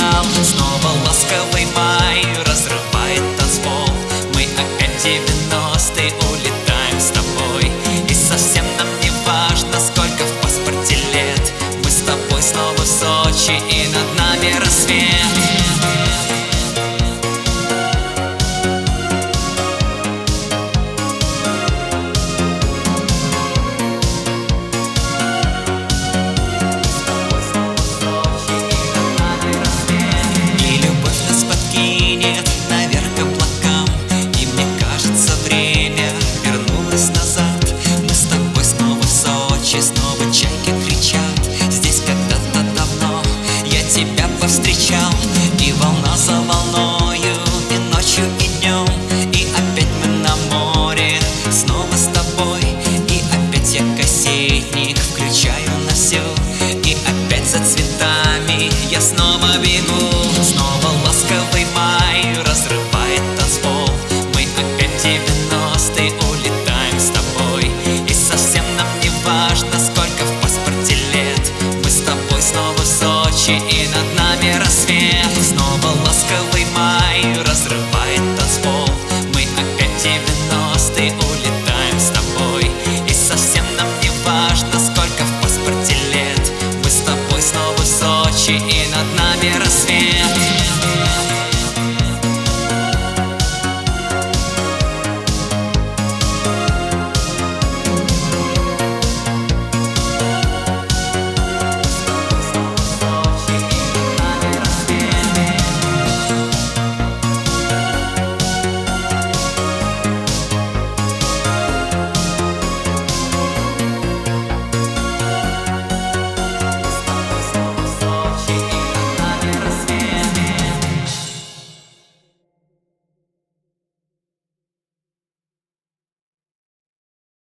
кричал. Снова ласковый май разрывает танцпол. Мы опять в 90-е улетаем с тобой. И совсем нам не важно, сколько в паспорте лет. Мы с тобой снова в Сочи, и над нами рассвет. Снова чайки кричат. Здесь когда-то давно я тебя повстречал. И волна за волною, и ночью, и днем. И опять мы на море, снова с тобой. И опять я кассетник включаю на всю. И опять за цветами я снова бегу. Снова ласковый май разрывает танцпол. Мы опять в 90-е улетаем с тобой. И совсем нам не важно, сколько в паспорте лет. Мы с тобой снова в Сочи, и над нами рассвет. Снова ласковый май разрывает танцпол. Мы опять в 90-е улетаем с тобой. И совсем нам не важно, сколько в паспорте лет. Мы с тобой снова в Сочи, и над нами рассвет.